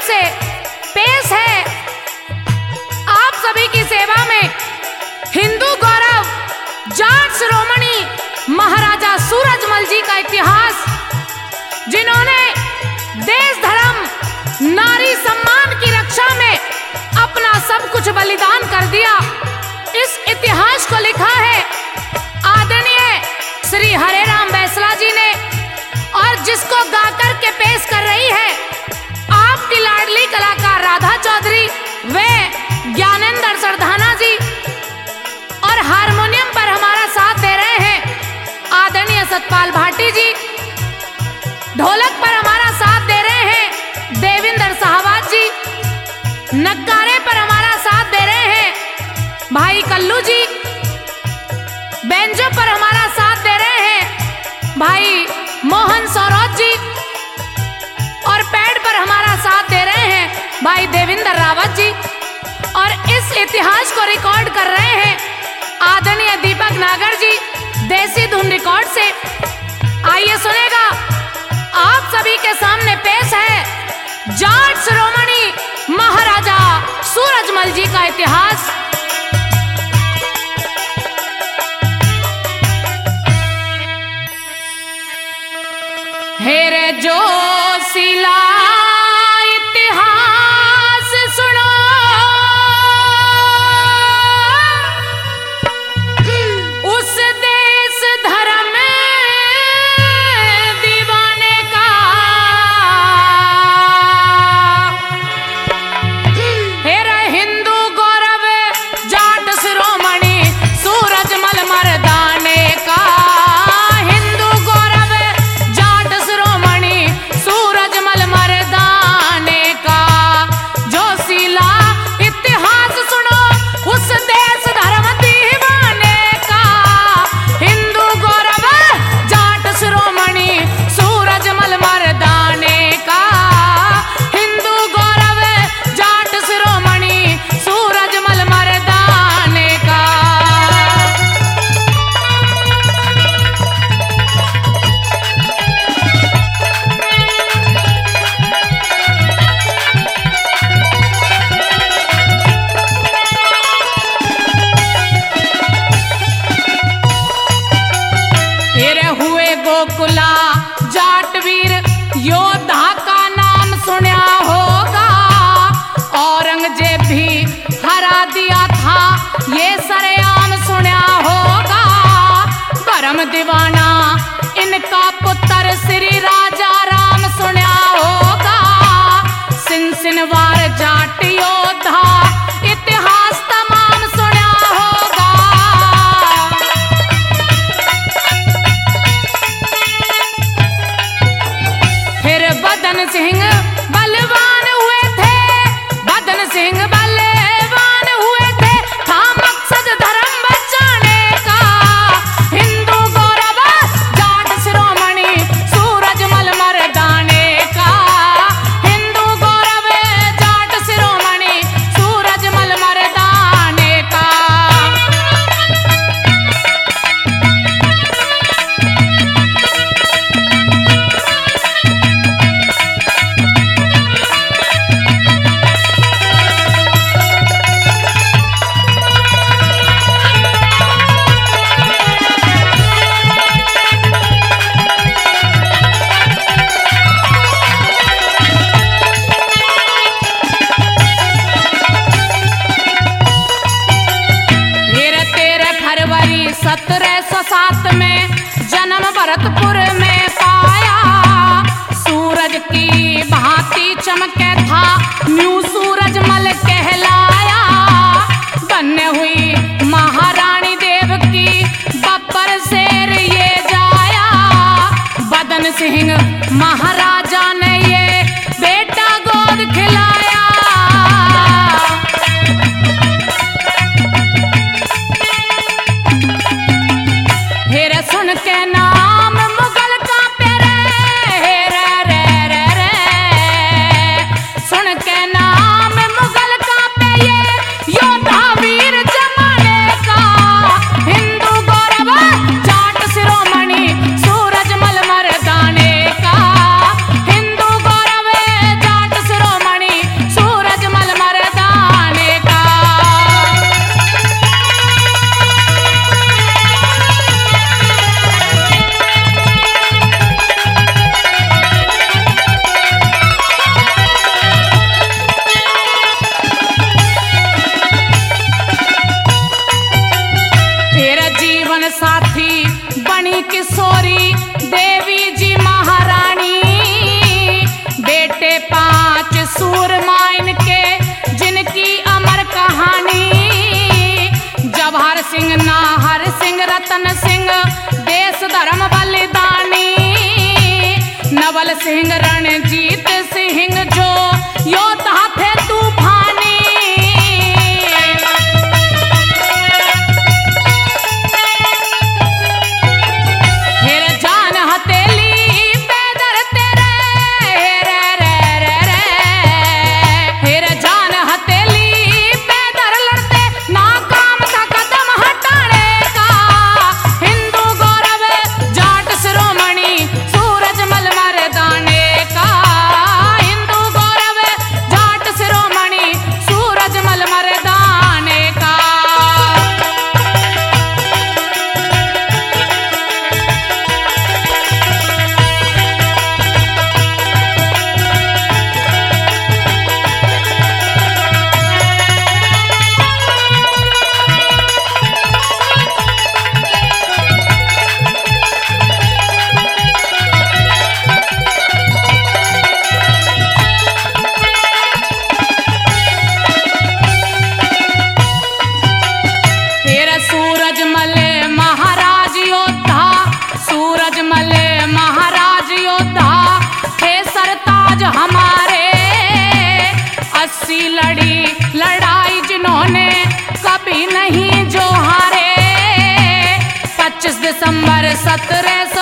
से पेश है आप सभी की सेवा में हिंदू गौरव जाट शिरोमणि महाराजा सूरजमल जी का इतिहास, जिन्होंने देश धर्म नारी सम्मान की रक्षा में अपना सब कुछ बलिदान कर दिया। इस इतिहास को लिखा है आदरणीय श्री हरेराम बैसला जी ने, और जिसको गाकर के पेश कर रही है आपकी लाडली कलाकार राधा चौधरी व ज्ञानेंद्र सरधाना जी, और हारमोनियम पर हमारा साथ दे रहे हैं आदरणीय सतपाल भाटी जी। ढोलक पर हमारा साथ दे रहे हैं देवेंद्र साहबाज जी। नगारे पर हमारा साथ दे रहे हैं भाई कल्लू जी। बेंजो पर हमारा साथ दे रहे हैं भाई मोहन सौरभ जी, और पैड पर हमारा साथ दे रहे हैं भाई देवेंद्र रावत जी। और इस इतिहास को रिकॉर्ड कर रहे हैं आदरणीय दीपक नागर जी, देसी धुन रिकॉर्ड से। आइए सुनेगा आप सभी के सामने पेश है जाट शिरोमणि महाराजा सूरजमल जी का इतिहास। हेरे जो सिला इतिहास सुनो, उस देश धर्म दीवाने का, हेरे हिंदू गौरव जाट शिरोमणि सूरजमल मर्दाने का। गोकुला जाट वीर योद्धा का नाम सुना होगा, औरंगजेब भी हरा दिया था ये सरेआम सुना होगा। परम दीवाना इनका पुत्र श्री राजा राम सुना होगा। सिनसिनवार जाट योद्धा इतिहास तमाम सुना होगा। फिर बदन सिंह बलवान हुए थे, बदन सिंह बलवान हुए थे, था मकसद धर्म बचाने का। हिंदू गौरव जाट शिरोमणि सूरजमल मर्दाने का। हिंदू गौरव जाट शिरोमणि सूरजमल मर्दाने का। फरवरी 1707 में जन्म भरतपुर में पाया। सूरज की भांति चमके था न्यू सूरजमल कहलाया। बन्ने हुई महारानी देव की बब्बर शेर ये जाया। बदन सिंह महाराजा ने ये बेटा गोद खिलाया। सुन के नाम मुगल का प्यारे रे रे रे रे, किशोरी देवी जी महारानी, बेटे 5 सूरमा इनके जिनकी अमर कहानी। जवाहर सिंह, नाहर सिंह, रतन सिंह देश धर्म बलिदानी, नवल सिंह, रणजीत सिंह जो योद्धा थे तूफानी। हेर जान हथेली पे धरते रे, हेर जान हथेली पे धर लड़ते, नाकाम था कदम हटाने का। हिंदू गौरव जाट शिरोमणि सूरजमल मर्दाने का, हिंदू गौरव जाट शिरोमणि सूरजमल मर्दाने का। तेरा सूरजमल महाराज योद्धा, सूरजमल महाराज योद्धा थे सरताज हमारे। 80 लड़ी लड़ाई जिन्होंने कभी नहीं जो हारे। 25 दिसंबर 17